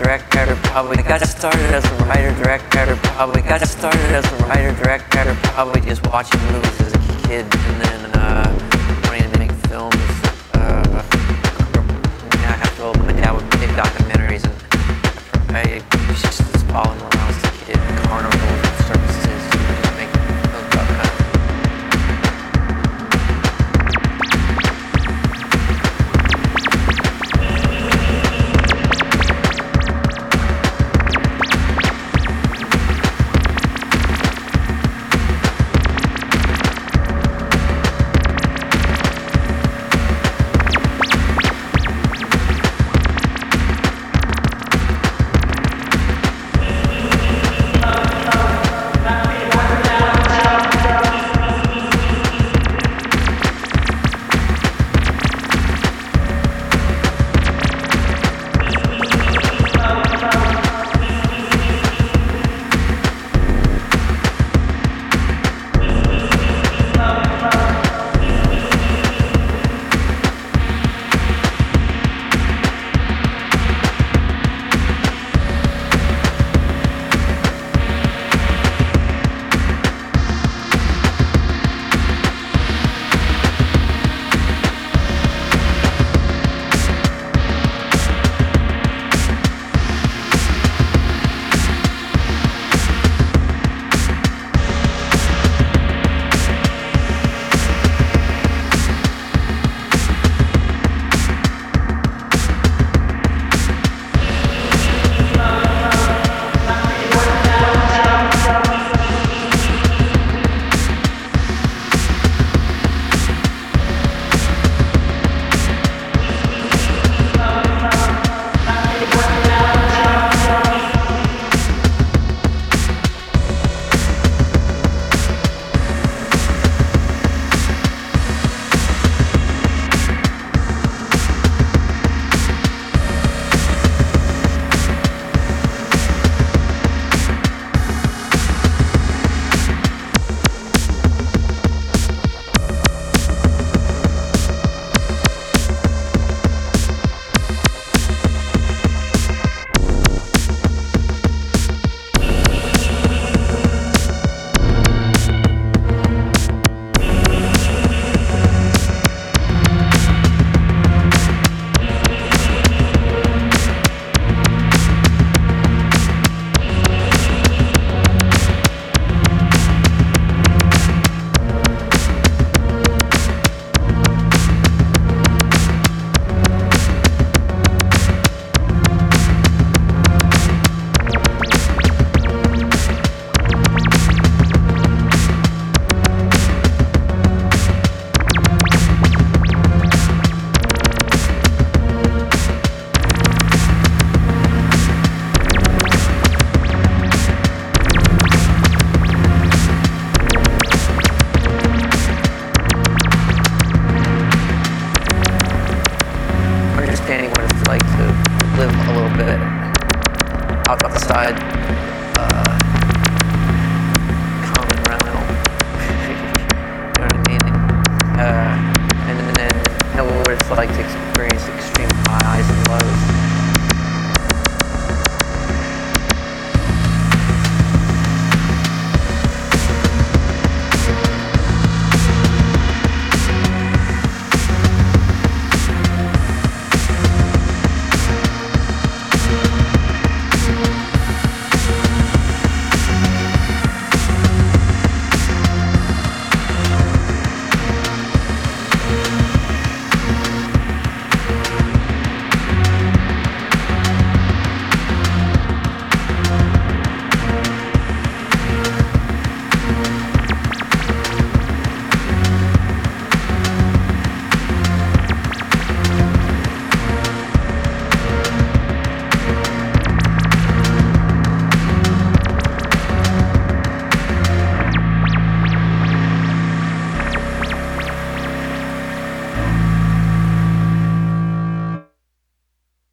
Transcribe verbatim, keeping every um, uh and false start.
director, probably got started as a writer, director, probably got started as a writer, director, probably just watching movies as a kid and then uh, wanting to make films. Uh, I have to, my dad would make documentaries and I used to just follow him when I was a kid.